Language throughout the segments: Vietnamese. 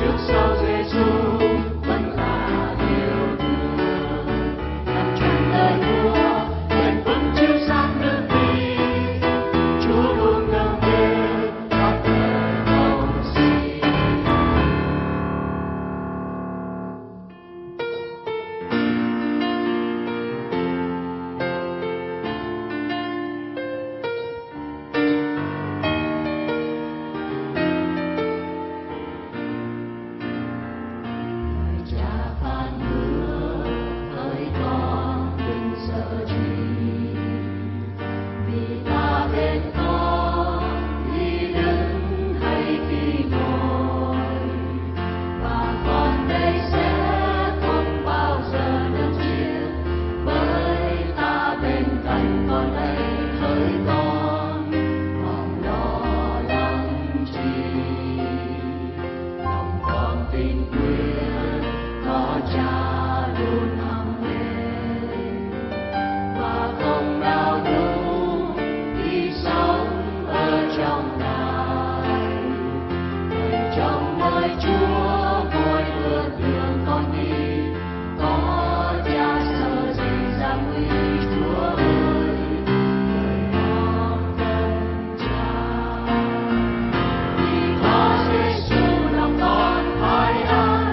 Hãy subscribe cho kênh Ghiền Mì Gõ để không bỏ lỡ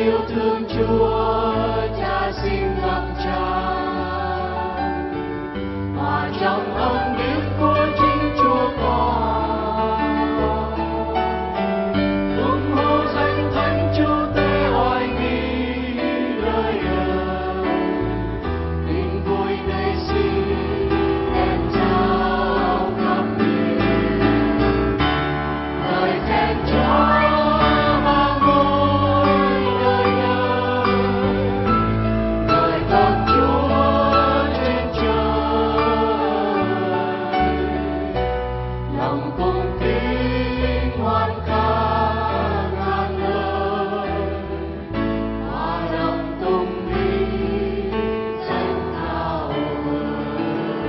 yêu thương Chúa Cha xin ngập tràn, hòa trong ơn biết của chính Chúa Con. Tung hô danh Thánh Chúa Tể oai nghi đời đời, tin vui đầy sinh đem trao khắp miền. Lời khen Chúa vang ngôi đời đời, lời tặng Chúa trên trời. Lòng cung kính hoan ca ngàn lời, hòa đồng tung đi danh cao vời.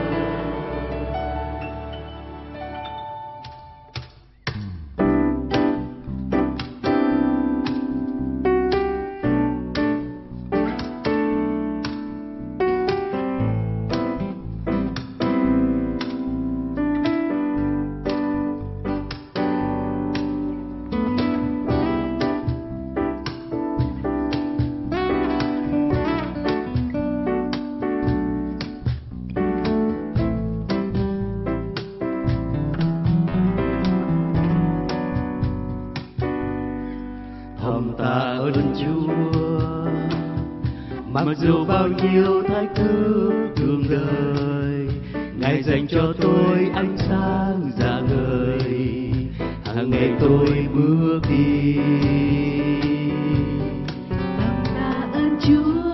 Thầm tạ ơn Chúa, mặc dù bao nhiêu thách thức đường đời, Ngài dành cho tôi ánh sáng rạng ngời, hàng ngày tôi bước đi. Thầm tạ ơn Chúa,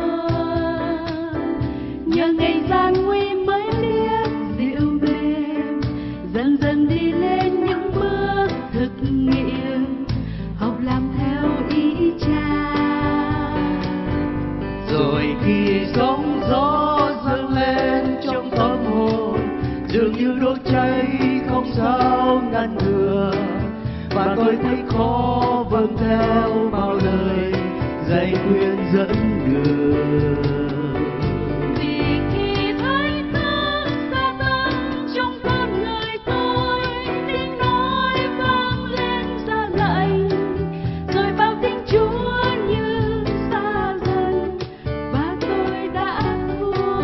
nhờ ngày gian nguy mới liếc dịu mềm, dần dần đi lên những bước thực nghiệm, học làm theo ý Cha. Rồi khi sóng gió dâng lên trong tâm hồn, dường như đốt cháy không sao ngăn ngừa, và tôi thấy khó vâng theo bao lời dạy khuyên dẫn đường. Vì khi thấy thức xa tâm trong con người tôi, tiếng nói vang lên ra lệnh, rồi bao tiếng Chúa như xa dần, và tôi đã thua.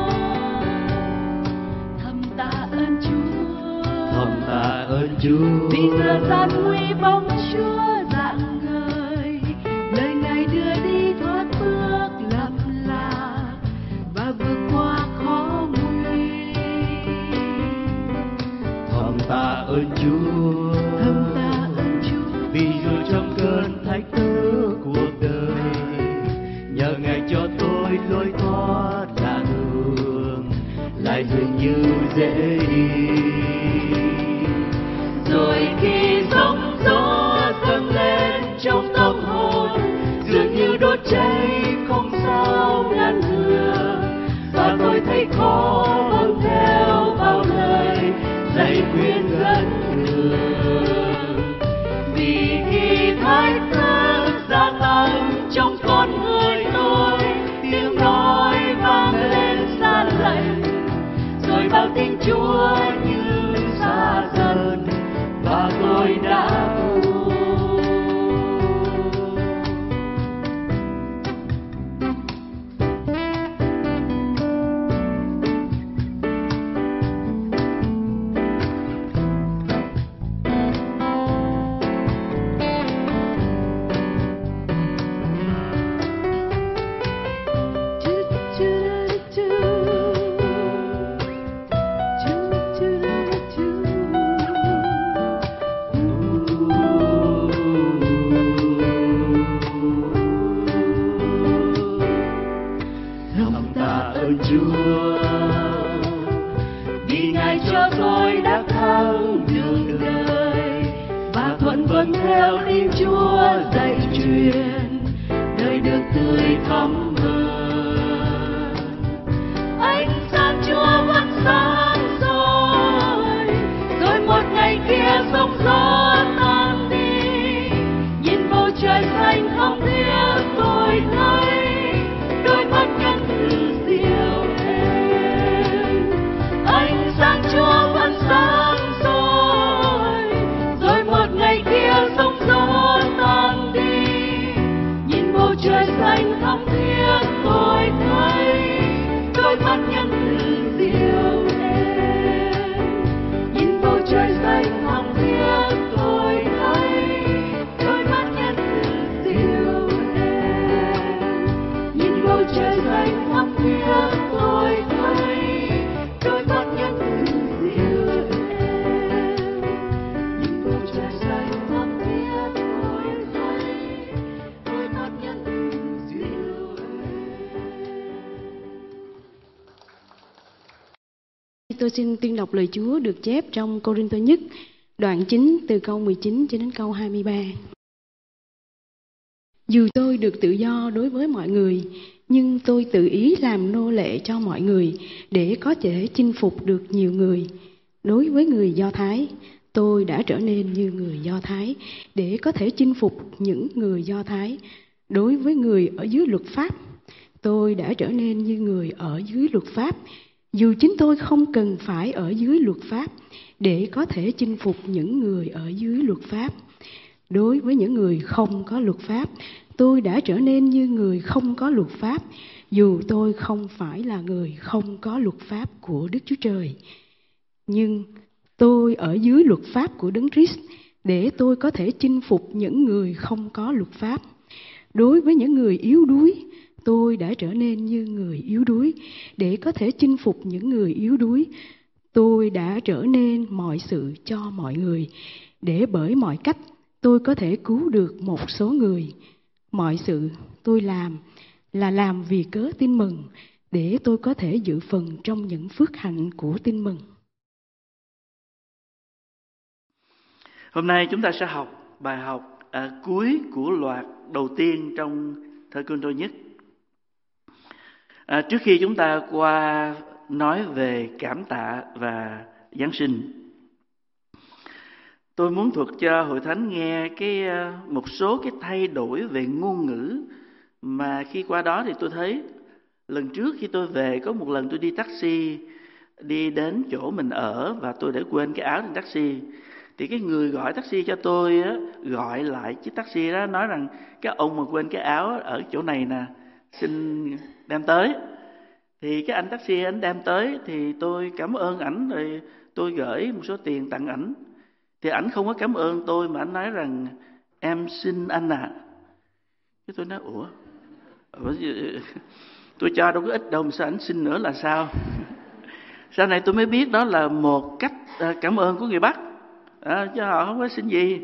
Thầm tạ ơn Chúa, Thầm tạ ơn Chúa, vì giờ gian nguy bóng Chúa rạng ngời, lời Ngài đưa đi thoát bước lầm lạc và vượt qua khó nguy. Thầm tạ ơn Chúa, Thầm tạ ơn Chúa, vì dù trong cơn thách thức cuộc đời, nhờ Ngài cho tôi lối thoát lạ thường, lại dường như dễ đi. Rồi khi sóng gió dâng lên trong tâm hồn, dường như đốt cháy không sao ngăn ngừa, và tôi thấy khó vâng theo bao lời dạy khuyên dẫn đường. Vì khi thách thức gia tăng trong con người tôi, tiếng nói vang lên xa lệnh, rồi bao tiếng Chúa như xa dần, và tôi đã thua. Thầm tạ ơn Chúa, vì Ngài cho tôi đã thắng đường đời, và thuận vâng theo tiếng Chúa dạy truyền, đời được tươi thắm hơn. Ánh sáng Chúa vẫn sáng soi, rồi một ngày kia sóng gió tan đi, nhìn bầu trời xanh không tiếc tôi thấy đôi mắt nhân từ diệu thêm. Ánh sáng Chúa vẫn sáng soi, rồi một ngày kia sóng gió tan đi, nhìn bầu trời Tôi xin tuyên đọc lời Chúa được chép trong Cô-rinh-tô nhất, đoạn 9 từ câu 19 cho đến câu 23. Dù tôi được tự do đối với mọi người, nhưng tôi tự ý làm nô lệ cho mọi người để có thể chinh phục được nhiều người. Đối với người Do Thái, tôi đã trở nên như người Do Thái để có thể chinh phục những người Do Thái. Đối với người ở dưới luật pháp, tôi đã trở nên như người ở dưới luật pháp, dù chính tôi không cần phải ở dưới luật pháp để có thể chinh phục những người ở dưới luật pháp. Đối với những người không có luật pháp, tôi đã trở nên như người không có luật pháp, dù tôi không phải là người không có luật pháp của Đức Chúa Trời. Nhưng tôi ở dưới luật pháp của Đấng Christ để tôi có thể chinh phục những người không có luật pháp. Đối với những người yếu đuối, tôi đã trở nên như người yếu đuối để có thể chinh phục những người yếu đuối. Tôi đã trở nên mọi sự cho mọi người để bởi mọi cách tôi có thể cứu được một số người. Mọi sự tôi làm là làm vì cớ tin mừng, để tôi có thể dự phần trong những phước hạnh của tin mừng. Hôm nay chúng ta sẽ học bài học cuối của loạt đầu tiên trong Thơ Cô-rinh-tô nhất. Trước khi chúng ta qua nói về cảm tạ và Giáng sinh, tôi muốn thuật cho hội thánh nghe một số cái thay đổi về ngôn ngữ mà khi qua đó thì tôi thấy. Lần trước khi tôi về, có một lần tôi đi taxi đi đến chỗ mình ở và tôi để quên cái áo trên taxi. Thì cái người gọi taxi cho tôi á, gọi lại chiếc taxi đó, nói rằng cái ông mà quên cái áo ở chỗ này nè, xin đem tới. Thì cái anh taxi anh đem tới thì tôi cảm ơn ảnh, rồi tôi gửi một số tiền tặng ảnh. Thì ảnh không có cảm ơn tôi mà ảnh nói rằng em xin anh à. Cái tôi nói ủa tôi cho đâu có ít đâu mà sao ảnh xin nữa là sao? Sau này tôi mới biết đó là một cách cảm ơn của người Bắc, chứ họ không có xin gì.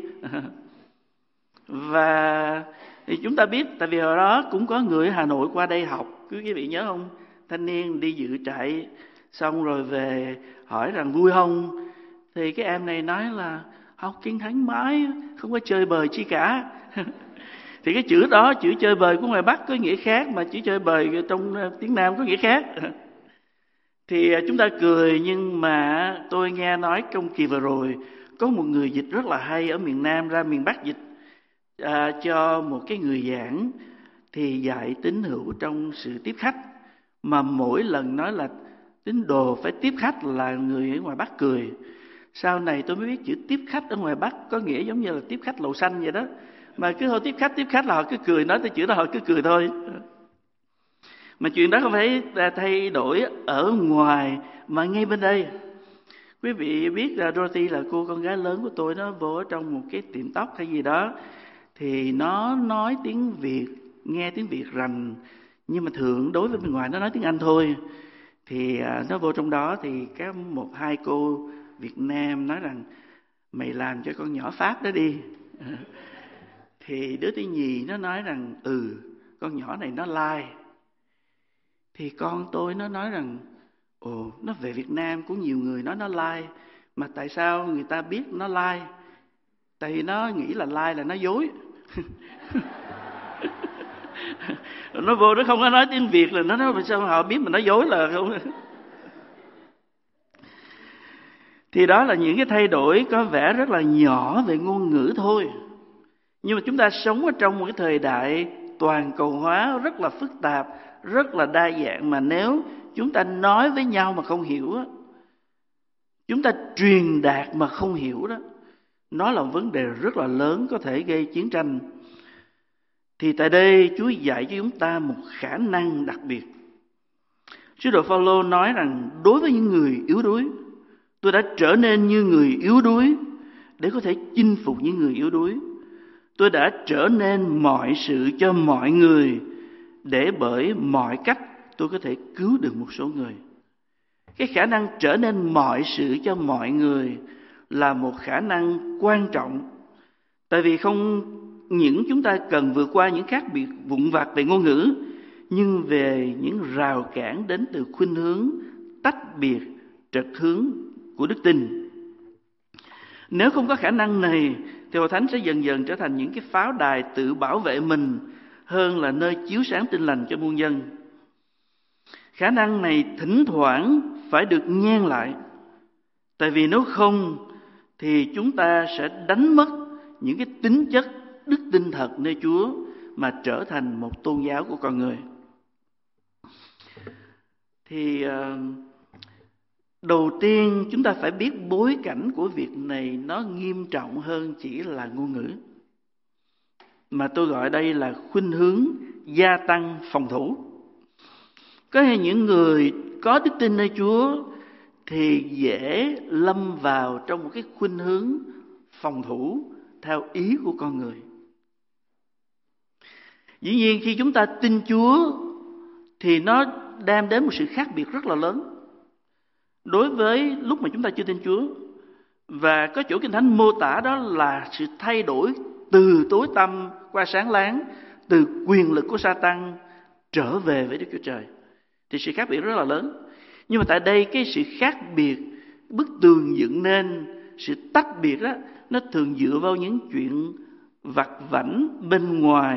Và thì chúng ta biết, tại vì hồi đó cũng có người ở Hà Nội qua đây học, quý vị nhớ không? Thanh niên đi dự trại xong rồi về hỏi rằng vui không? Thì cái em này nói là học kinh thánh mãi, không có chơi bời chi cả. Thì cái chữ đó, chữ chơi bời của ngoài Bắc có nghĩa khác, mà chữ chơi bời trong tiếng Nam có nghĩa khác. Thì chúng ta cười, nhưng mà tôi nghe nói trong kỳ vừa rồi có một người dịch rất là hay ở miền Nam ra miền Bắc dịch cho một cái người giảng, thì dạy tín hữu trong sự tiếp khách, mà mỗi lần nói là tín đồ phải tiếp khách là người ở ngoài Bắc cười. Sau này tôi mới biết chữ tiếp khách ở ngoài Bắc có nghĩa giống như là tiếp khách lầu xanh vậy đó. Mà cứ thôi tiếp khách là họ cứ cười, nói tới chữ đó họ cứ cười thôi. Mà chuyện đó không phải thay đổi ở ngoài mà ngay bên đây. Quý vị biết là Dorothy là cô con gái lớn của tôi, nó vô ở trong một cái tiệm tóc hay gì đó, thì nó nói tiếng Việt, nghe tiếng Việt rành, nhưng mà thường đối với bên ngoài nó nói tiếng Anh thôi. Thì nó vô trong đó thì có một hai cô Việt Nam nói rằng mày làm cho con nhỏ Pháp đó đi. Thì đứa thứ nhì nó nói rằng con nhỏ này nó lai. Thì con tôi nó nói rằng nó về Việt Nam cũng nhiều người nói nó lai, mà tại sao người ta biết nó lai? Tại vì nó nghĩ là lai là nó dối. Nó vô nó không có nói tiếng Việt là nó nói sao họ biết mà nó dối là không. Thì đó là những cái thay đổi có vẻ rất là nhỏ về ngôn ngữ thôi. Nhưng mà chúng ta sống ở trong một cái thời đại toàn cầu hóa rất là phức tạp, rất là đa dạng, mà nếu chúng ta nói với nhau mà không hiểu á, chúng ta truyền đạt mà không hiểu đó, nó là một vấn đề rất là lớn, có thể gây chiến tranh. Thì tại đây Chúa dạy cho chúng ta một khả năng đặc biệt. Sứ đồ Phaolô nói rằng đối với những người yếu đuối, tôi đã trở nên như người yếu đuối để có thể chinh phục những người yếu đuối. Tôi đã trở nên mọi sự cho mọi người để bởi mọi cách tôi có thể cứu được một số người. Cái khả năng trở nên mọi sự cho mọi người là một khả năng quan trọng. Tại vì không những chúng ta cần vượt qua những khác biệt vụn vặt về ngôn ngữ, nhưng về những rào cản đến từ khuynh hướng tách biệt trật hướng của đức tin. Nếu không có khả năng này thì hội thánh sẽ dần dần trở thành những cái pháo đài tự bảo vệ mình hơn là nơi chiếu sáng tin lành cho muôn dân. Khả năng này thỉnh thoảng phải được nhen lại, tại vì nếu không thì chúng ta sẽ đánh mất những cái tính chất đức tin thật nơi Chúa mà trở thành một tôn giáo của con người. Thì đầu tiên chúng ta phải biết bối cảnh của việc này nó nghiêm trọng hơn chỉ là ngôn ngữ, mà tôi gọi đây là khuynh hướng gia tăng phòng thủ. Có những người có đức tin nơi Chúa thì dễ lâm vào trong một cái khuynh hướng phòng thủ theo ý của con người. Dĩ nhiên khi chúng ta tin Chúa thì nó đem đến một sự khác biệt rất là lớn đối với lúc mà chúng ta chưa tin Chúa. Và có chỗ Kinh Thánh mô tả đó là sự thay đổi từ tối tăm qua sáng láng, từ quyền lực của Sa-tan trở về với Đức Chúa Trời. Thì sự khác biệt rất là lớn. Nhưng mà tại đây cái sự khác biệt, bức tường dựng nên, sự tách biệt đó, nó thường dựa vào những chuyện vặt vãnh bên ngoài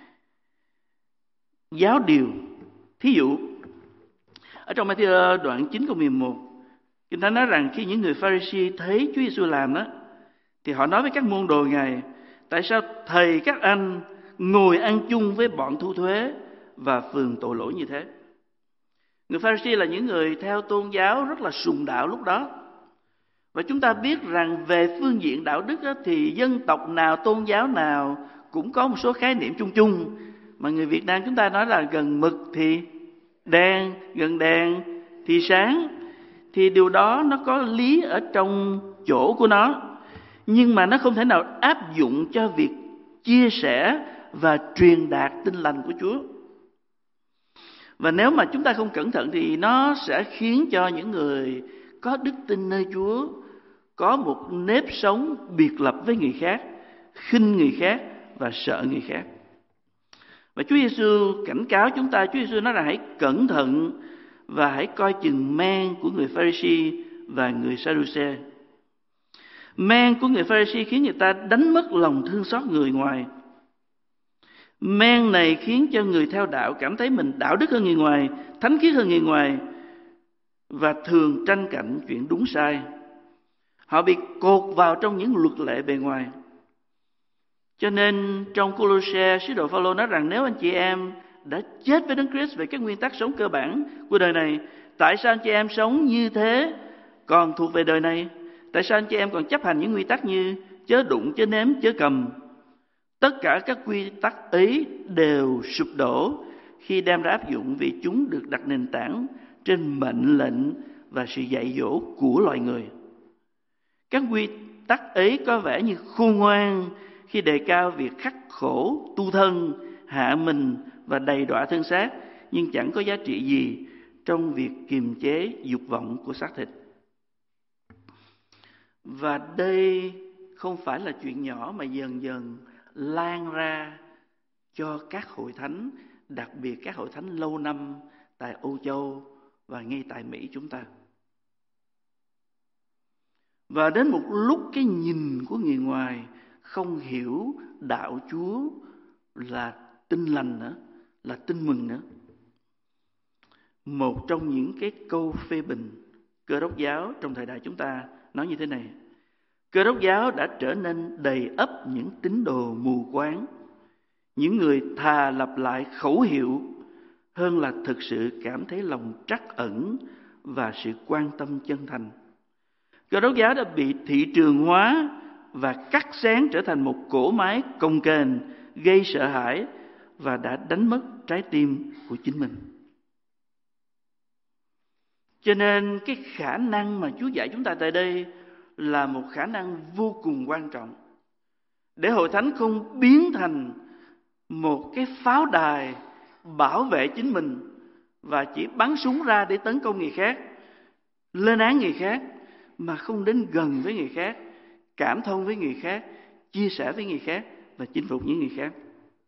giáo điều. Thí dụ, ở trong Ma-thi-ơ đoạn 9 câu 11, Kinh Thánh nói rằng khi những người Pha-ri-si thấy Chúa Giêsu làm đó, thì họ nói với các môn đồ Ngài: tại sao thầy các anh ngồi ăn chung với bọn thu thuế và phường tội lỗi như thế? Người Pha-ri-si là những người theo tôn giáo rất là sùng đạo lúc đó. Và chúng ta biết rằng về phương diện đạo đức đó, thì dân tộc nào, tôn giáo nào cũng có một số khái niệm chung chung. Mà người Việt Nam chúng ta nói là gần mực thì đen, gần đèn thì sáng. Thì điều đó nó có lý ở trong chỗ của nó, nhưng mà nó không thể nào áp dụng cho việc chia sẻ và truyền đạt tin lành của Chúa. Và nếu mà chúng ta không cẩn thận thì nó sẽ khiến cho những người có đức tin nơi Chúa có một nếp sống biệt lập với người khác, khinh người khác và sợ người khác. Và Chúa Giêsu cảnh cáo chúng ta. Chúa Giêsu nói rằng hãy cẩn thận và hãy coi chừng men của người Pha-ri-si và người Sa-đu-se. Men của người Pha-ri-si khiến người ta đánh mất lòng thương xót người ngoài. Men này khiến cho người theo đạo cảm thấy mình đạo đức hơn người ngoài, thánh khiết hơn người ngoài, và thường tranh cạnh chuyện đúng sai. Họ bị cột vào trong những luật lệ bề ngoài. Cho nên trong Cô-lô-se, sứ đồ Pha-lô nói rằng nếu anh chị em đã chết với Đấng Christ về các nguyên tắc sống cơ bản của đời này, tại sao anh chị em sống như thế còn thuộc về đời này? Tại sao anh chị em còn chấp hành những quy tắc như chớ đụng, chớ nếm, chớ cầm? Tất cả các quy tắc ấy đều sụp đổ khi đem ra áp dụng, vì chúng được đặt nền tảng trên mệnh lệnh và sự dạy dỗ của loài người. Các quy tắc ấy có vẻ như khôn ngoan khi đề cao việc khắc khổ, tu thân, hạ mình và đầy đọa thân xác, nhưng chẳng có giá trị gì trong việc kiềm chế dục vọng của xác thịt. Và đây không phải là chuyện nhỏ mà dần dần lan ra cho các hội thánh, đặc biệt các hội thánh lâu năm tại Âu Châu và ngay tại Mỹ chúng ta. Và đến một lúc cái nhìn của người ngoài không hiểu đạo Chúa là tin lành nữa, là tin mừng nữa. Một trong những cái câu phê bình Cơ đốc giáo trong thời đại chúng ta nói như thế này: Cơ đốc giáo đã trở nên đầy ắp những tín đồ mù quáng, những người thà lặp lại khẩu hiệu hơn là thực sự cảm thấy lòng trắc ẩn và sự quan tâm chân thành. Cơ đốc giáo đã bị thị trường hóa và cắt xén trở thành một cỗ máy cồng kềnh, gây sợ hãi và đã đánh mất trái tim của chính mình. Cho nên cái khả năng mà Chúa dạy chúng ta tại đây là một khả năng vô cùng quan trọng, để hội thánh không biến thành một cái pháo đài bảo vệ chính mình và chỉ bắn súng ra để tấn công người khác, lên án người khác, mà không đến gần với người khác, cảm thông với người khác, chia sẻ với người khác và chinh phục những người khác.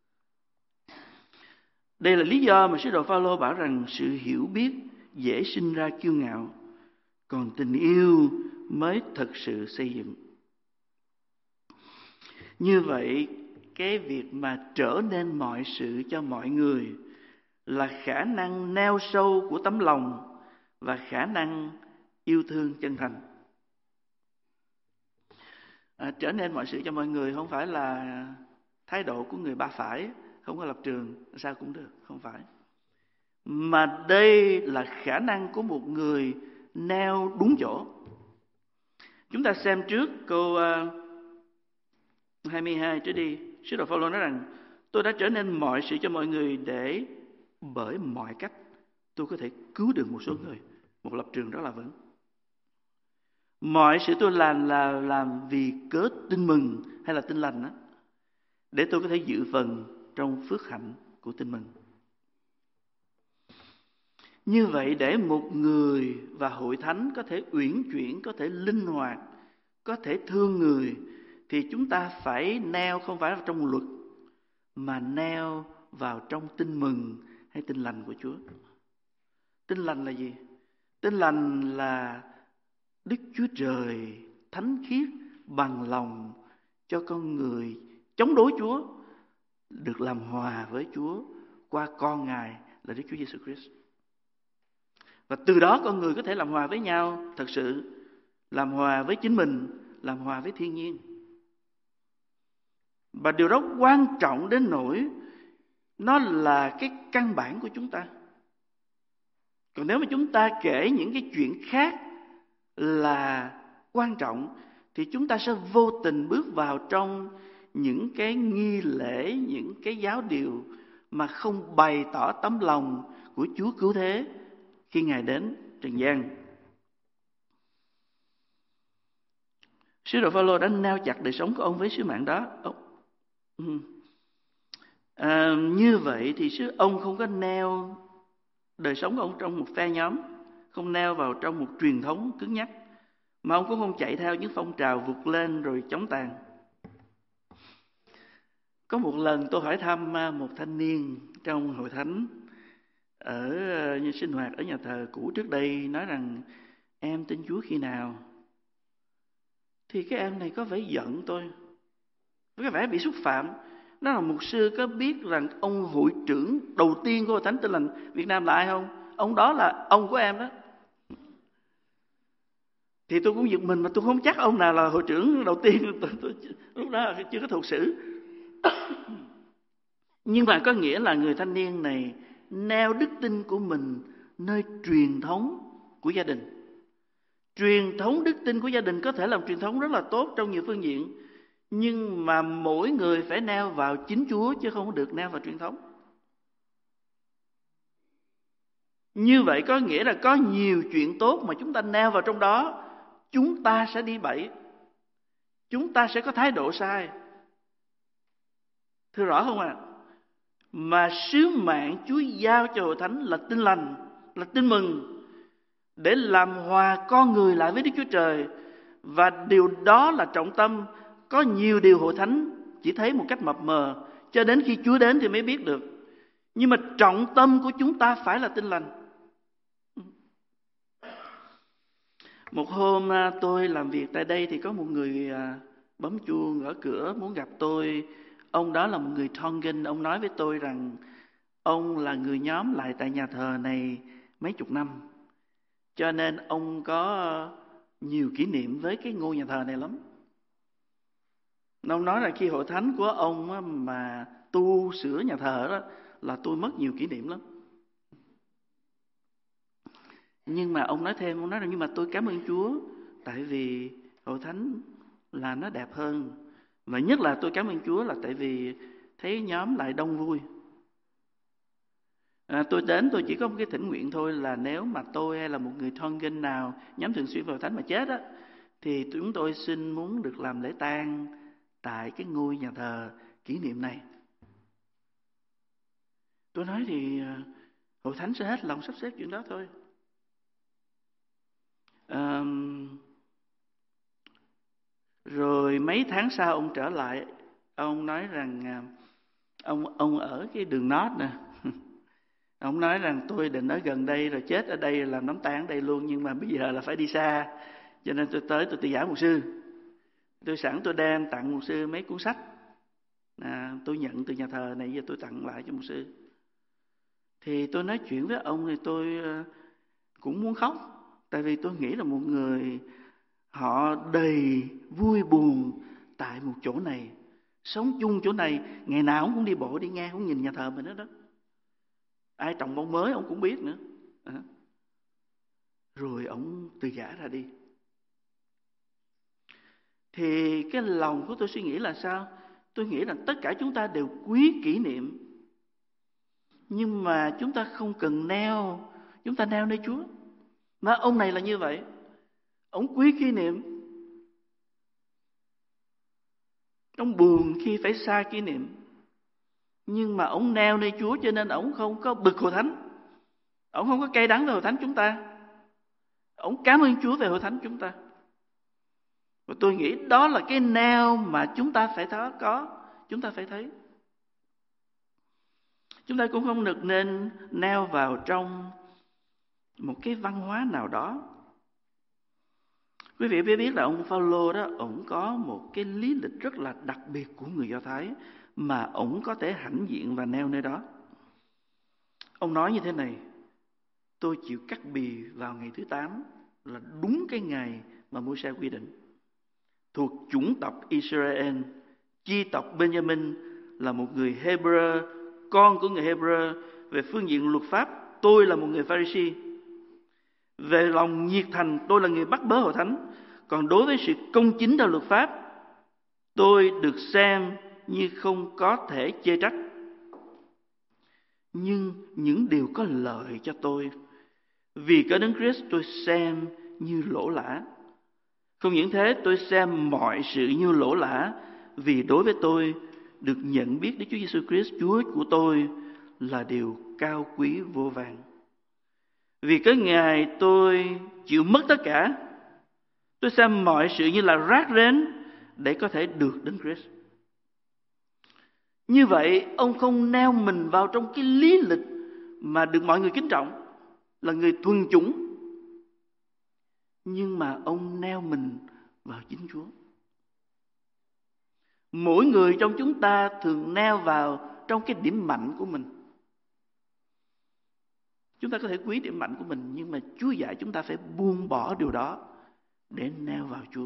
Đây là lý do mà sứ đồ Pha-lô bảo rằng sự hiểu biết dễ sinh ra kiêu ngạo, còn tình yêu mới thực sự xây dựng. Như vậy, cái việc mà trở nên mọi sự cho mọi người là khả năng neo sâu của tấm lòng và khả năng yêu thương chân thành. Trở nên mọi sự cho mọi người không phải là thái độ của người ba phải, không có lập trường, sao cũng được, không phải. Mà đây là khả năng của một người neo đúng chỗ. Chúng ta xem trước câu 22 trở đi. Sứ đồ Phaolô nói rằng: tôi đã trở nên mọi sự cho mọi người để bởi mọi cách tôi có thể cứu được một số người. Một lập trường rất là vững. Mọi sự tôi làm là làm vì cớ tin mừng hay là tin lành đó, để tôi có thể dự phần trong phước hạnh của tin mừng. Như vậy, để một người và hội thánh có thể uyển chuyển, có thể linh hoạt, có thể thương người, thì chúng ta phải neo không phải vào trong luật, mà neo vào trong tin mừng hay tin lành của Chúa. Tin lành là gì? Tin lành là Đức Chúa Trời thánh khiết bằng lòng cho con người chống đối Chúa được làm hòa với Chúa qua con Ngài là Đức Chúa Giêsu Christ. Và từ đó con người có thể làm hòa với nhau thật sự, làm hòa với chính mình, làm hòa với thiên nhiên. Và điều đó quan trọng đến nỗi nó là cái căn bản của chúng ta. Còn nếu mà chúng ta kể những cái chuyện khác là quan trọng, thì chúng ta sẽ vô tình bước vào trong những cái nghi lễ, những cái giáo điều mà không bày tỏ tấm lòng của Chúa cứu thế khi Ngài đến trần gian. Sứ đồ Phaolô đã neo chặt đời sống của ông với sứ mạng đó. Như vậy thì ông không có neo đời sống của ông trong một phe nhóm, không neo vào trong một truyền thống cứng nhắc, mà ông cũng không chạy theo những phong trào vụt lên rồi chống tàn. Có một lần tôi hỏi thăm một thanh niên trong hội thánh ở sinh hoạt ở nhà thờ cũ trước đây, nói rằng: em tin Chúa khi nào? Thì cái em này có vẻ giận tôi, có vẻ bị xúc phạm. Nó là mục sư, có biết rằng ông hội trưởng đầu tiên của hội thánh Tin Lành Việt Nam là ai không? Ông đó là ông của em đó. Thì tôi cũng giật mình, mà tôi không chắc ông nào là hội trưởng đầu tiên. Tôi lúc đó chưa có thuộc sử. Nhưng mà có nghĩa là người thanh niên này neo đức tin của mình nơi truyền thống của gia đình. Truyền thống đức tin của gia đình có thể là một truyền thống rất là tốt trong nhiều phương diện, nhưng mà mỗi người phải neo vào chính Chúa, chứ không được neo vào truyền thống. Như vậy có nghĩa là có nhiều chuyện tốt mà chúng ta neo vào trong đó, chúng ta sẽ đi bẫy, chúng ta sẽ có thái độ sai. Thưa rõ không ạ? Mà sứ mạng Chúa giao cho hội thánh là tin lành, là tin mừng, để làm hòa con người lại với Đức Chúa Trời. Và điều đó là trọng tâm. Có nhiều điều hội thánh chỉ thấy một cách mập mờ, cho đến khi Chúa đến thì mới biết được. Nhưng mà trọng tâm của chúng ta phải là tin lành. Một hôm tôi làm việc tại đây thì có một người bấm chuông ở cửa muốn gặp tôi. Ông đó là một người Tongan. Ông nói với tôi rằng ông là người nhóm lại tại nhà thờ này mấy chục năm, cho nên ông có nhiều kỷ niệm với cái ngôi nhà thờ này lắm. Ông nói là khi hội thánh của ông mà tu sửa nhà thờ đó, là tôi mất nhiều kỷ niệm lắm. Nhưng mà ông nói thêm, ông nói rằng: nhưng mà tôi cảm ơn Chúa, tại vì hội thánh là nó đẹp hơn. Và nhất là tôi cảm ơn Chúa là tại vì thấy nhóm lại đông vui. Tôi đến tôi chỉ có một cái thỉnh nguyện thôi, là nếu mà tôi hay là một người Tongan nào nhóm thường xuyên vào thánh mà chết á, thì chúng tôi xin muốn được làm lễ tang tại cái ngôi nhà thờ kỷ niệm này. Tôi nói thì hội thánh sẽ hết lòng sắp xếp chuyện đó thôi. Rồi mấy tháng sau ông trở lại, ông nói rằng ông ở cái đường Nót nè. Ông nói rằng tôi định ở gần đây rồi chết ở đây làm đám tang ở đây luôn, nhưng mà bây giờ là phải đi xa, cho nên tôi tới tôi từ giã mục sư. Tôi sẵn tôi đem tặng mục sư mấy cuốn sách tôi nhận từ nhà thờ này, giờ tôi tặng lại cho mục sư. Thì tôi nói chuyện với ông thì tôi cũng muốn khóc, tại vì tôi nghĩ là một người họ đầy vui buồn tại một chỗ này, sống chung chỗ này, ngày nào ông cũng đi bộ đi ngang, cũng nhìn nhà thờ mình đó. Ai trồng bông mới ông cũng biết nữa. Rồi ông từ giã ra đi. Thì cái lòng của tôi suy nghĩ là sao? Tôi nghĩ là tất cả chúng ta đều quý kỷ niệm, nhưng mà chúng ta không cần neo, chúng ta neo nơi Chúa. Mà ông này là như vậy, ông quý kỷ niệm, ông buồn khi phải xa kỷ niệm, nhưng mà ông neo nơi Chúa, cho nên ông không có bực hội thánh, ông không có cay đắng về hội thánh chúng ta, ông cảm ơn Chúa về hội thánh chúng ta. Và tôi nghĩ đó là cái neo mà chúng ta phải có, chúng ta phải thấy. Chúng ta cũng không được nên neo vào trong một cái văn hóa nào đó. Quý vị biết là ông Phaolô đó, ông có một cái lý lịch rất là đặc biệt của người Do Thái mà ông có thể hãnh diện và neo nơi đó. Ông nói như thế này: tôi chịu cắt bì vào ngày thứ 8, là đúng cái ngày mà Môi-se quy định. Thuộc chủng tộc Israel, chi tộc Benjamin, là một người Hebrew, con của người Hebrew. Về phương diện luật pháp, tôi là một người Pharisee. Về lòng nhiệt thành, tôi là người bắt bớ hội thánh. Còn đối với sự công chính theo luật pháp, tôi được xem như không có thể chê trách. Nhưng những điều có lợi cho tôi, vì có Đấng Christ tôi xem như lỗ lã. Không những thế, tôi xem mọi sự như lỗ lã, vì đối với tôi được nhận biết Đức Chúa Giêsu Christ, Chúa của tôi, là điều cao quý vô vàn. Vì cái ngày tôi chịu mất tất cả, tôi xem mọi sự như là rác rến để có thể được đến Christ. Như vậy, ông không neo mình vào trong cái lý lịch mà được mọi người kính trọng, là người thuần chủng, nhưng mà ông neo mình vào chính Chúa. Mỗi người trong chúng ta thường neo vào trong cái điểm mạnh của mình. Chúng ta có thể quý điểm mạnh của mình, nhưng mà Chúa dạy chúng ta phải buông bỏ điều đó để neo vào Chúa.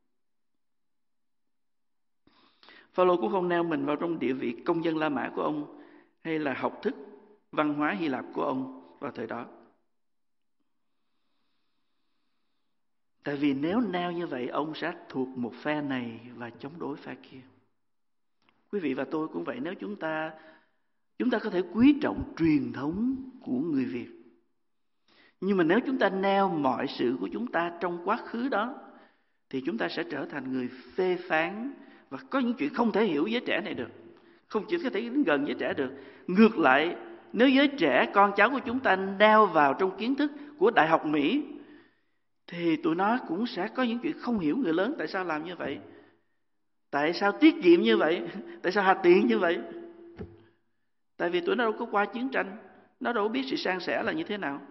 Phaolô cũng không neo mình vào trong địa vị công dân La Mã của ông, hay là học thức văn hóa Hy Lạp của ông vào thời đó. Tại vì nếu neo như vậy, ông sẽ thuộc một phe này và chống đối phe kia. Quý vị và tôi cũng vậy. Nếu chúng ta có thể quý trọng truyền thống của người Việt, nhưng mà nếu chúng ta neo mọi sự của chúng ta trong quá khứ đó, thì chúng ta sẽ trở thành người phê phán và có những chuyện không thể hiểu giới trẻ này được, không chỉ có thể đến gần giới trẻ được. Ngược lại, nếu giới trẻ, con cháu của chúng ta neo vào trong kiến thức của Đại học Mỹ, thì tụi nó cũng sẽ có những chuyện không hiểu người lớn tại sao làm như vậy, tại sao tiết kiệm như vậy, tại sao hạt tiền như vậy. Tại vì tụi nó đâu có qua chiến tranh, nó đâu có biết sự san sẻ là như thế nào.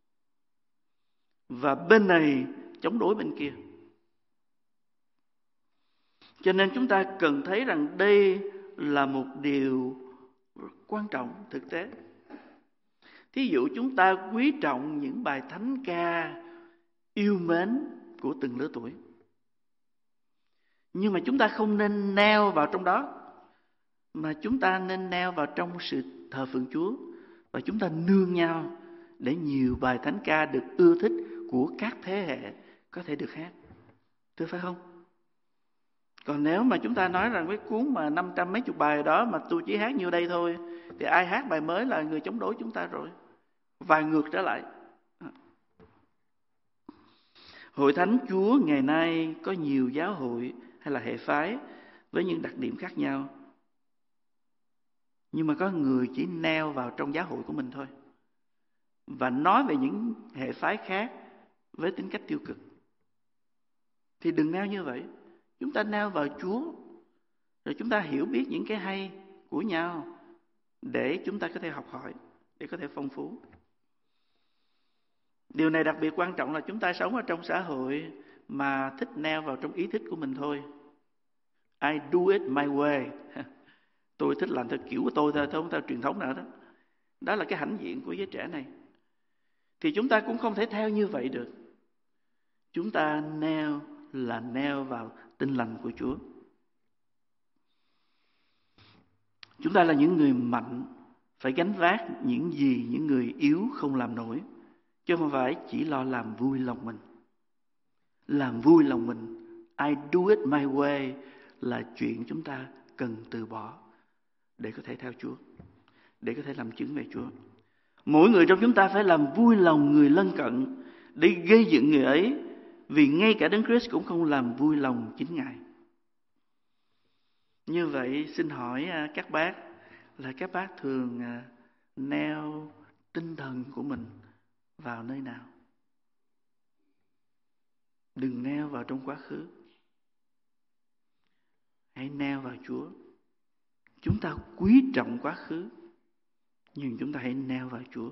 Và bên này chống đối bên kia. Cho nên chúng ta cần thấy rằng đây là một điều quan trọng thực tế. Thí dụ chúng ta quý trọng những bài thánh ca yêu mến của từng lứa tuổi, nhưng mà chúng ta không nên neo vào trong đó, mà chúng ta nên neo vào trong sự thờ phượng Chúa, và chúng ta nương nhau để nhiều bài thánh ca được ưa thích của các thế hệ có thể được hát. Thưa phải không? Còn nếu mà chúng ta nói rằng cái cuốn mà 500 mấy chục bài đó mà tôi chỉ hát nhiêu đây thôi, thì ai hát bài mới là người chống đối chúng ta rồi, và ngược trở lại. Hội thánh Chúa ngày nay có nhiều giáo hội hay là hệ phái với những đặc điểm khác nhau, nhưng mà có người chỉ neo vào trong giáo hội của mình thôi và nói về những hệ phái khác với tính cách tiêu cực. Thì đừng neo như vậy. Chúng ta neo vào Chúa, rồi chúng ta hiểu biết những cái hay của nhau để chúng ta có thể học hỏi, để có thể phong phú. Điều này đặc biệt quan trọng là chúng ta sống ở trong xã hội mà thích neo vào trong ý thích của mình thôi. I do it my way. Tôi thích làm theo kiểu của tôi thôi, không theo truyền thống nào đó. Đó là cái hãnh diện của giới trẻ này. Thì chúng ta cũng không thể theo như vậy được. Chúng ta neo là neo vào Tin lành của Chúa. Chúng ta là những người mạnh, phải gánh vác những gì những người yếu không làm nổi, chứ không phải chỉ lo làm vui lòng mình. Làm vui lòng mình, I do it my way, là chuyện chúng ta cần từ bỏ để có thể theo Chúa, để có thể làm chứng về Chúa. Mỗi người trong chúng ta phải làm vui lòng người lân cận để gây dựng người ấy, vì ngay cả Đấng Christ cũng không làm vui lòng chính Ngài. Như vậy xin hỏi các bác là các bác thường neo tinh thần của mình vào nơi nào? Đừng neo vào trong quá khứ. Hãy neo vào Chúa. Chúng ta quý trọng quá khứ, nhưng chúng ta hãy neo vào Chúa.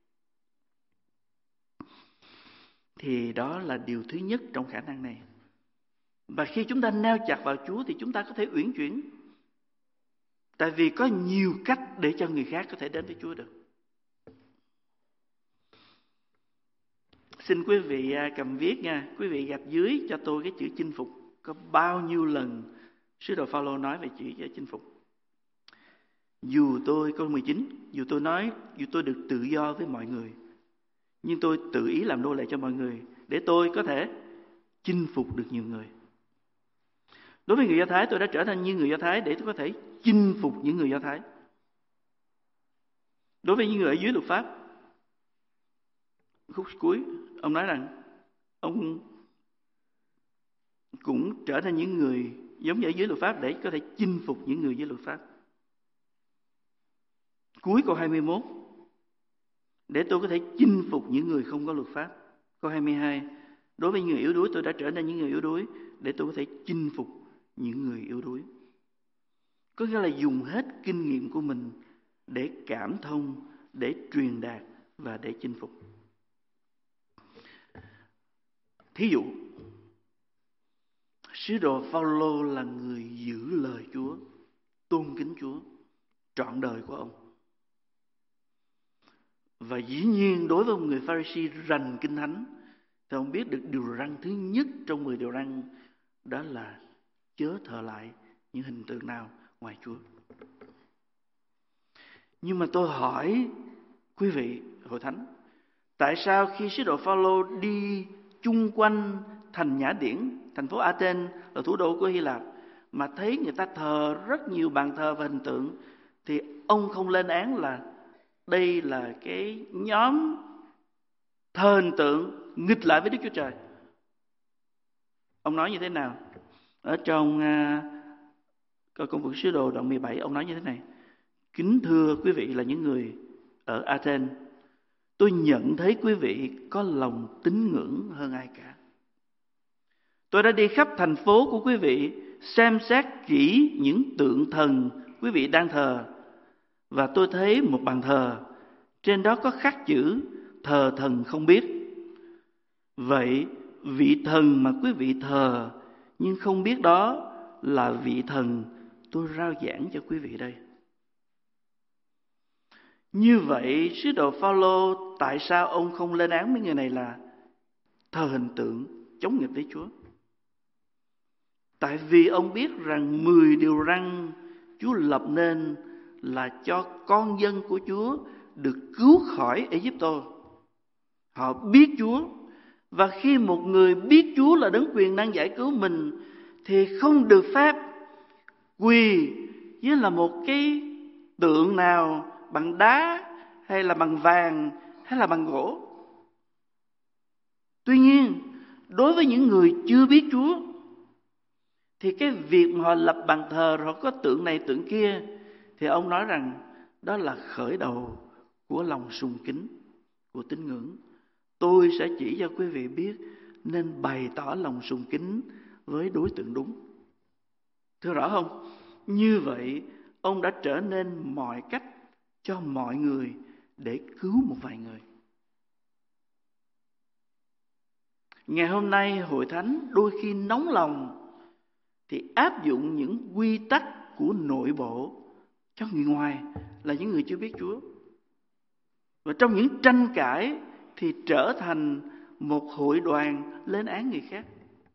Thì đó là điều thứ nhất trong khả năng này. Và khi chúng ta neo chặt vào Chúa thì chúng ta có thể uyển chuyển. Tại vì có nhiều cách để cho người khác có thể đến với Chúa được. Xin quý vị cầm viết nha. Quý vị gạch dưới cho tôi cái chữ chinh phục. Có bao nhiêu lần sứ đồ Phaolô nói về chữ chinh phục. Dù tôi, câu 19, dù tôi nói, dù tôi được tự do với mọi người, nhưng tôi tự ý làm nô lệ cho mọi người, để tôi có thể chinh phục được nhiều người. Đối với người Do Thái, tôi đã trở thành như người Do Thái để tôi có thể chinh phục những người Do Thái. Đối với những người ở dưới luật pháp, khúc cuối, ông nói rằng ông cũng trở thành những người giống như ở dưới luật pháp để có thể chinh phục những người dưới luật pháp. Cuối câu 21, để tôi có thể chinh phục những người không có luật pháp. Câu 22, đối với những người yếu đuối, tôi đã trở nên những người yếu đuối để tôi có thể chinh phục những người yếu đuối. Có nghĩa là dùng hết kinh nghiệm của mình để cảm thông, để truyền đạt và để chinh phục. Thí dụ, sứ đồ Phaolô là người giữ lời Chúa, tôn kính Chúa trọn đời của ông. Và dĩ nhiên đối với một người Pha-ri-si rành kinh thánh thì ông biết được điều răn thứ nhất trong 10 điều răn, đó là chớ thờ lại những hình tượng nào ngoài Chúa. Nhưng mà tôi hỏi quý vị hội thánh, tại sao khi sứ đồ Phaolô đi chung quanh thành Nhã Điển, thành phố Athens là thủ đô của Hy Lạp, mà thấy người ta thờ rất nhiều bàn thờ và hình tượng, thì ông không lên án là đây là cái nhóm thờ hình tượng nghịch lại với Đức Chúa Trời? Ông nói như thế nào? Ở trong Công vụ Sứ Đồ đoạn 17, ông nói như thế này: kính thưa quý vị là những người ở Athens, tôi nhận thấy quý vị có lòng tín ngưỡng hơn ai cả. Tôi đã đi khắp thành phố của quý vị, xem xét kỹ những tượng thần quý vị đang thờ, và tôi thấy một bàn thờ, trên đó có khắc chữ thờ thần không biết. Vậy vị thần mà quý vị thờ nhưng không biết đó là vị thần tôi rao giảng cho quý vị đây. Như vậy sứ đồ Phaolô tại sao ông không lên án mấy người này là thờ hình tượng, chống nghịch với Chúa? Tại vì ông biết rằng 10 điều răn Chúa lập nên là cho con dân của Chúa được cứu khỏi Ê-díp-tô. Họ biết Chúa, và khi một người biết Chúa là đấng quyền năng giải cứu mình thì không được phép quỳ với là một cái tượng nào bằng đá hay là bằng vàng hay là bằng gỗ. Tuy nhiên, đối với những người chưa biết Chúa thì cái việc mà họ lập bàn thờ rồi họ có tượng này tượng kia, thì ông nói rằng đó là khởi đầu của lòng sùng kính, của tín ngưỡng. Tôi sẽ chỉ cho quý vị biết nên bày tỏ lòng sùng kính với đối tượng đúng. Thưa rõ không? Như vậy ông đã trở nên mọi cách cho mọi người để cứu một vài người. Ngày hôm nay hội thánh đôi khi nóng lòng thì áp dụng những quy tắc của nội bộ cho người ngoài, là những người chưa biết Chúa. Và trong những tranh cãi thì trở thành một hội đoàn lên án người khác.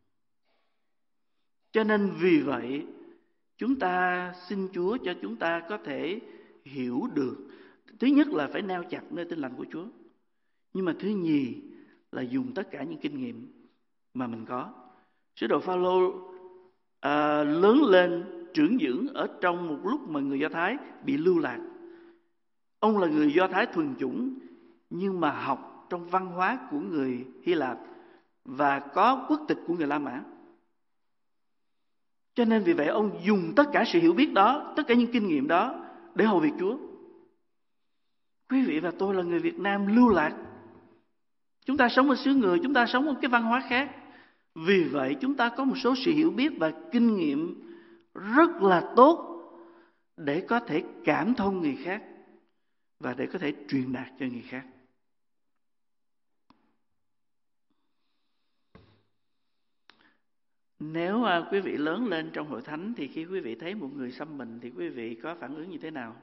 Cho nên vì vậy, chúng ta xin Chúa cho chúng ta có thể hiểu được. Thứ nhất là phải neo chặt nơi Tin lành của Chúa. Nhưng mà thứ nhì là dùng tất cả những kinh nghiệm mà mình có. Sứ đồ Phao-lô lớn lên trưởng dưỡng ở trong một lúc mà người Do Thái bị lưu lạc. Ông là người Do Thái thuần chủng, nhưng mà học trong văn hóa của người Hy Lạp và có quốc tịch của người La Mã. Cho nên vì vậy ông dùng tất cả sự hiểu biết đó, tất cả những kinh nghiệm đó để hầu việc Chúa. Quý vị và tôi là người Việt Nam lưu lạc. Chúng ta sống ở xứ người, chúng ta sống ở cái văn hóa khác. Vì vậy chúng ta có một số sự hiểu biết và kinh nghiệm rất là tốt để có thể cảm thông người khác và để có thể truyền đạt cho người khác. Nếu quý vị lớn lên trong hội thánh thì khi quý vị thấy một người xăm mình thì quý vị có phản ứng như thế nào?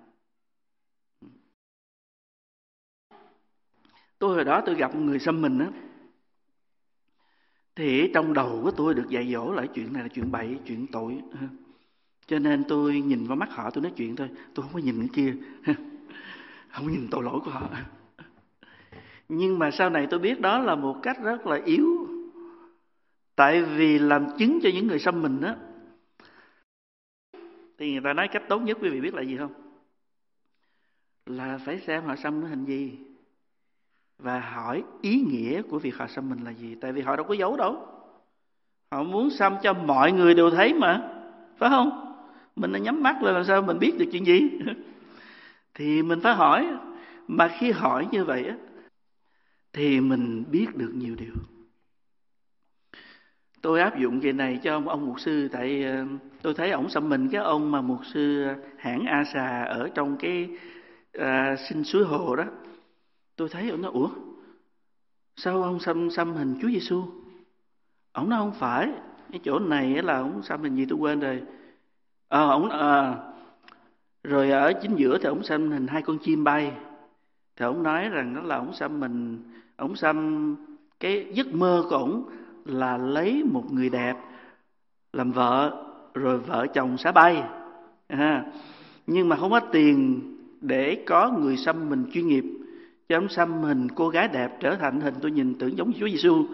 Tôi hồi đó tôi gặp một người xăm mình á, thì trong đầu của tôi được dạy dỗ là chuyện này là chuyện bậy, chuyện tội. Cho nên tôi nhìn vào mắt họ tôi nói chuyện thôi, tôi không có nhìn cái kia, không nhìn tội lỗi của họ. Nhưng mà sau này tôi biết đó là một cách rất là yếu. Tại vì làm chứng cho những người xăm mình á, thì người ta nói cách tốt nhất quý vị biết là gì không? Là phải xem họ xăm nó hình gì và hỏi ý nghĩa của việc họ xăm mình là gì. Tại vì họ đâu có giấu đâu. Họ muốn xăm cho mọi người đều thấy mà, phải không? Mình đã nhắm mắt là làm sao mình biết được chuyện gì? Thì mình phải hỏi. Mà khi hỏi như vậy á, thì mình biết được nhiều điều. Tôi áp dụng cái này cho ông mục sư. Tại tôi thấy ổng xăm mình cái ông mà mục sư hãng Asa ở trong cái sinh suối hồ đó. Tôi thấy ông nói, ủa sao ông xăm hình Chúa Giêsu? Ông nói không phải, cái chỗ này là ông xăm hình gì tôi quên rồi. Rồi ở chính giữa thì ông xăm hình hai con chim bay. Thì ông nói rằng đó là ông xăm cái giấc mơ của ông là lấy một người đẹp làm vợ, rồi vợ chồng xả bay. Nhưng mà không có tiền để có người xăm mình chuyên nghiệp, cho ông xăm hình cô gái đẹp trở thành hình tôi nhìn tưởng giống Chúa Giêsu.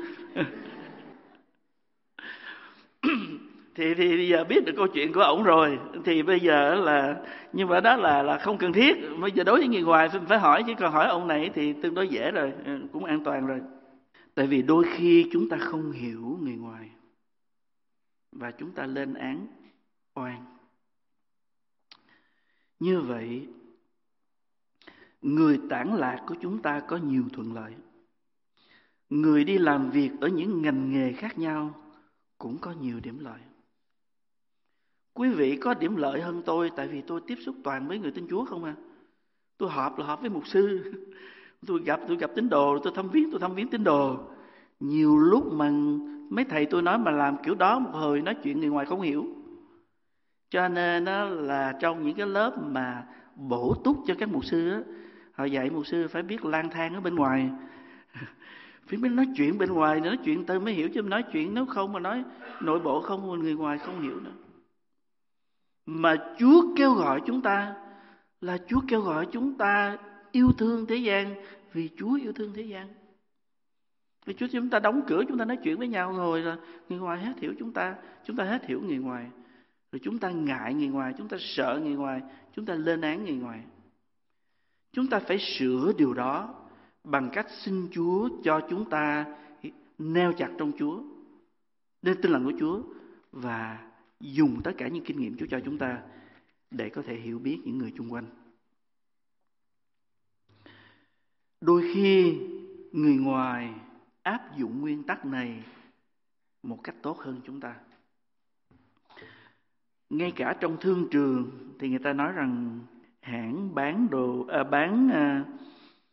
Thì bây giờ biết được câu chuyện của ổng rồi. Thì bây giờ là, nhưng mà đó là không cần thiết. Bây giờ đối với người ngoài phải hỏi, chứ còn hỏi ông này thì tương đối dễ rồi, cũng an toàn rồi. Tại vì đôi khi chúng ta không hiểu người ngoài và chúng ta lên án oan. Như vậy, người tản lạc của chúng ta có nhiều thuận lợi. Người đi làm việc ở những ngành nghề khác nhau cũng có nhiều điểm lợi. Quý vị có điểm lợi hơn tôi, tại vì tôi tiếp xúc toàn với người tin Chúa không à. Tôi họp là họp với mục sư, tôi gặp tín đồ, tôi thăm viếng tín đồ. Nhiều lúc mà mấy thầy tôi nói mà làm kiểu đó một hồi nói chuyện người ngoài không hiểu. Cho nên đó là trong những cái lớp mà bổ túc cho các mục sư á, họ dạy mục sư phải biết lang thang ở bên ngoài, phải biết nói chuyện bên ngoài, nói chuyện tôi mới hiểu, chứ nói chuyện nếu không mà nói nội bộ không, người ngoài không hiểu nữa. Mà Chúa kêu gọi chúng ta là Chúa kêu gọi chúng ta yêu thương thế gian, vì Chúa yêu thương thế gian. Vì Chúa chúng ta đóng cửa, chúng ta nói chuyện với nhau rồi là người ngoài hết hiểu chúng ta hết hiểu người ngoài. Rồi chúng ta ngại người ngoài, chúng ta sợ người ngoài, chúng ta lên án người ngoài. Chúng ta phải sửa điều đó bằng cách xin Chúa cho chúng ta neo chặt trong Chúa, nên tin lành của Chúa, và dùng tất cả những kinh nghiệm Chúa cho chúng ta để có thể hiểu biết những người chung quanh. Đôi khi người ngoài áp dụng nguyên tắc này một cách tốt hơn chúng ta. Ngay cả trong thương trường thì người ta nói rằng hãng bán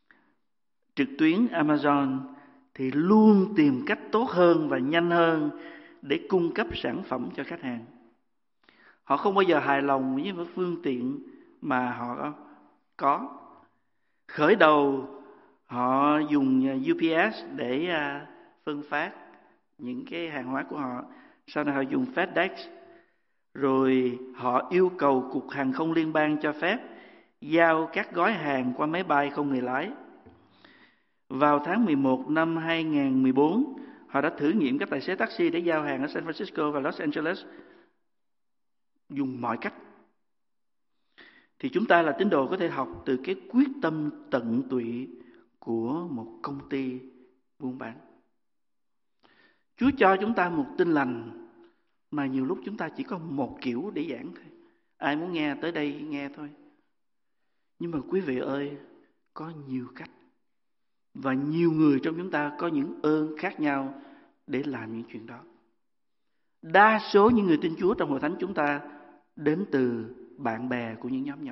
trực tuyến Amazon thì luôn tìm cách tốt hơn và nhanh hơn để cung cấp sản phẩm cho khách hàng. Họ không bao giờ hài lòng với những phương tiện mà họ có. Khởi đầu họ dùng UPS để phân phát những cái hàng hóa của họ. Sau này họ dùng FedEx. Rồi họ yêu cầu Cục Hàng không Liên bang cho phép giao các gói hàng qua máy bay không người lái. Vào tháng 11 năm 2014, họ đã thử nghiệm các tài xế taxi để giao hàng ở San Francisco và Los Angeles dùng mọi cách. Thì chúng ta là tín đồ có thể học từ cái quyết tâm tận tụy của một công ty buôn bán. Chúa cho chúng ta một tin lành mà nhiều lúc chúng ta chỉ có một kiểu để giảng thôi. Ai muốn nghe tới đây nghe thôi. Nhưng mà quý vị ơi, có nhiều cách. Và nhiều người trong chúng ta có những ơn khác nhau để làm những chuyện đó. Đa số những người tin Chúa trong hội thánh chúng ta đến từ bạn bè của những nhóm nhỏ.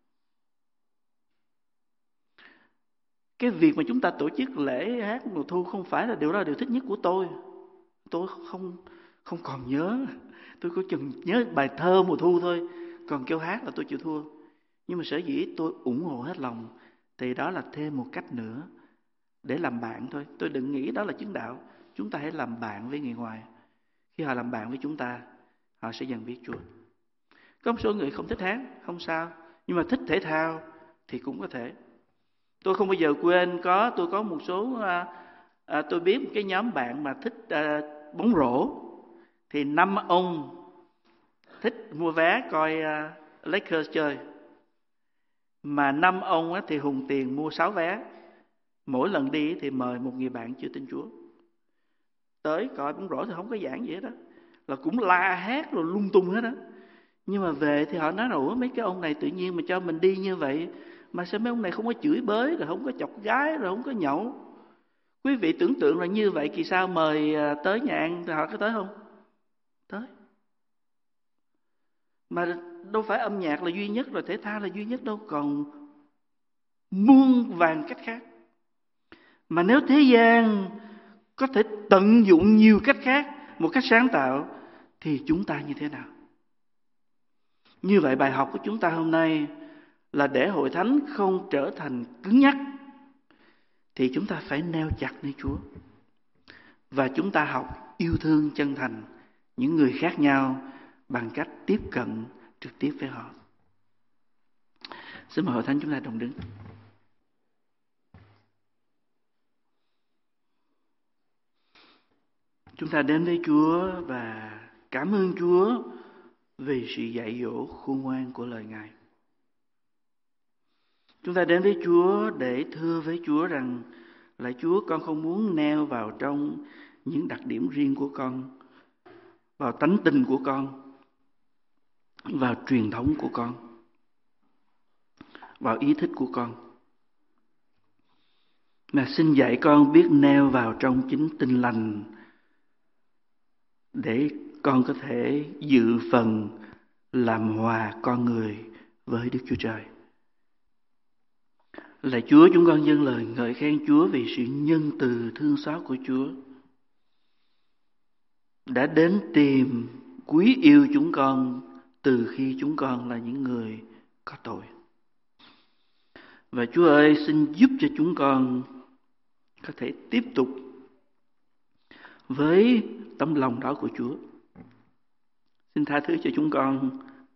Cái việc mà chúng ta tổ chức lễ hát mùa thu không phải là điều đó là điều thích nhất của tôi. Tôi không còn nhớ. Tôi có chừng nhớ bài thơ mùa thu thôi. Còn kêu hát là tôi chịu thua. Nhưng mà sở dĩ tôi ủng hộ hết lòng thì đó là thêm một cách nữa để làm bạn thôi. Tôi đừng nghĩ đó là chứng đạo. Chúng ta hãy làm bạn với người ngoài. Khi họ làm bạn với chúng ta, họ sẽ dần biết Chúa. Có một số người không thích hát, không sao. Nhưng mà thích thể thao thì cũng có thể. Tôi không bao giờ quên tôi có một số tôi biết một cái nhóm bạn mà thích bóng rổ. Thì 5 ông thích mua vé coi Lakers chơi. Mà 5 ông thì hùng tiền mua 6 vé. Mỗi lần đi thì mời một người bạn chưa tin Chúa tới coi bóng rổ thì không có giảng gì hết đó. Là cũng la hét rồi lung tung hết đó. Nhưng mà về thì họ nói là ủa mấy cái ông này tự nhiên mà cho mình đi như vậy. Mà sao mấy ông này không có chửi bới, rồi không có chọc gái, rồi không có nhậu. Quý vị tưởng tượng là như vậy kỳ sao mời tới nhà ăn thì họ có tới không? Tới. Mà đâu phải âm nhạc là duy nhất, rồi thể thao là duy nhất đâu. Còn muôn vàn cách khác. Mà nếu thế gian có thể tận dụng nhiều cách khác, một cách sáng tạo, thì chúng ta như thế nào? Như vậy bài học của chúng ta hôm nay là để hội thánh không trở thành cứng nhắc, thì chúng ta phải neo chặt nơi Chúa. Và chúng ta học yêu thương chân thành những người khác nhau bằng cách tiếp cận trực tiếp với họ. Xin mời hội thánh chúng ta đồng đứng. Chúng ta đến với Chúa và cảm ơn Chúa vì sự dạy dỗ khôn ngoan của lời Ngài. Chúng ta đến với Chúa để thưa với Chúa rằng: lạy Chúa, con không muốn neo vào trong những đặc điểm riêng của con, vào tánh tình của con, vào truyền thống của con, vào ý thích của con. Mà xin dạy con biết neo vào trong chính tin lành để con có thể dự phần làm hòa con người với Đức Chúa Trời. Lạy Chúa, chúng con dâng lời ngợi khen Chúa vì sự nhân từ thương xót của Chúa đã đến tìm quý yêu chúng con từ khi chúng con là những người có tội. Và Chúa ơi, xin giúp cho chúng con có thể tiếp tục với tấm lòng đó của Chúa. Xin tha thứ cho chúng con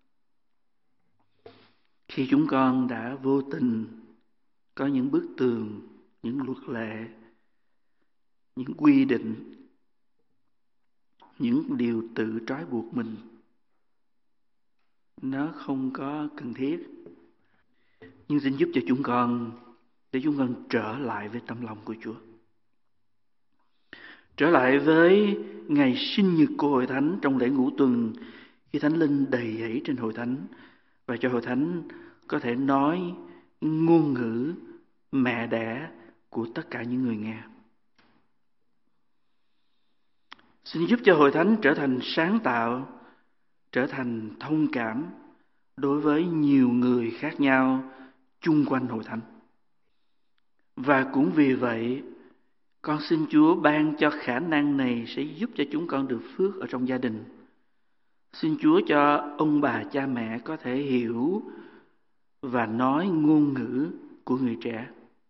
khi chúng con đã vô tình có những bức tường, những luật lệ, những quy định, những điều tự trói buộc mình. Nó không có cần thiết. Nhưng xin giúp cho chúng con để chúng con trở lại với tâm lòng của Chúa. Trở lại với ngày sinh nhật của hội thánh trong lễ ngũ tuần, khi Thánh Linh đầy dẫy trên hội thánh và cho hội thánh có thể nói ngôn ngữ mẹ đẻ của tất cả những người nghe. Xin giúp cho hội thánh trở thành sáng tạo, trở thành thông cảm đối với nhiều người khác nhau chung quanh hội thánh. Và cũng vì vậy, con xin Chúa ban cho khả năng này sẽ giúp cho chúng con được phước ở trong gia đình. Xin Chúa cho ông bà cha mẹ có thể hiểu và nói ngôn ngữ của người trẻ.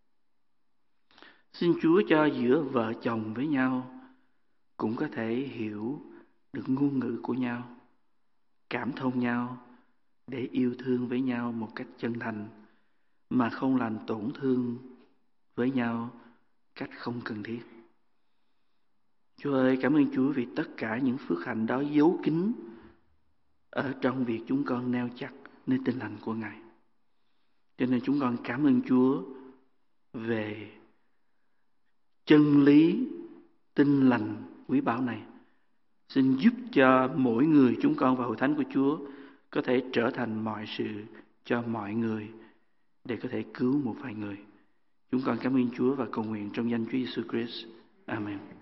Xin Chúa cho giữa vợ chồng với nhau cũng có thể hiểu được ngôn ngữ của nhau, cảm thông nhau để yêu thương với nhau một cách chân thành mà không làm tổn thương với nhau cách không cần thiết. Chúa ơi, cảm ơn Chúa vì tất cả những phước hạnh đó giấu kín ở trong việc chúng con neo chặt nơi tin lành của Ngài. Cho nên chúng con cảm ơn Chúa về chân lý tin lành quý báu này. Xin giúp cho mỗi người chúng con và hội thánh của Chúa có thể trở thành mọi sự cho mọi người để có thể cứu một vài người. Chúng con cảm ơn Chúa và cầu nguyện trong danh Chúa Giêsu Christ. Amen.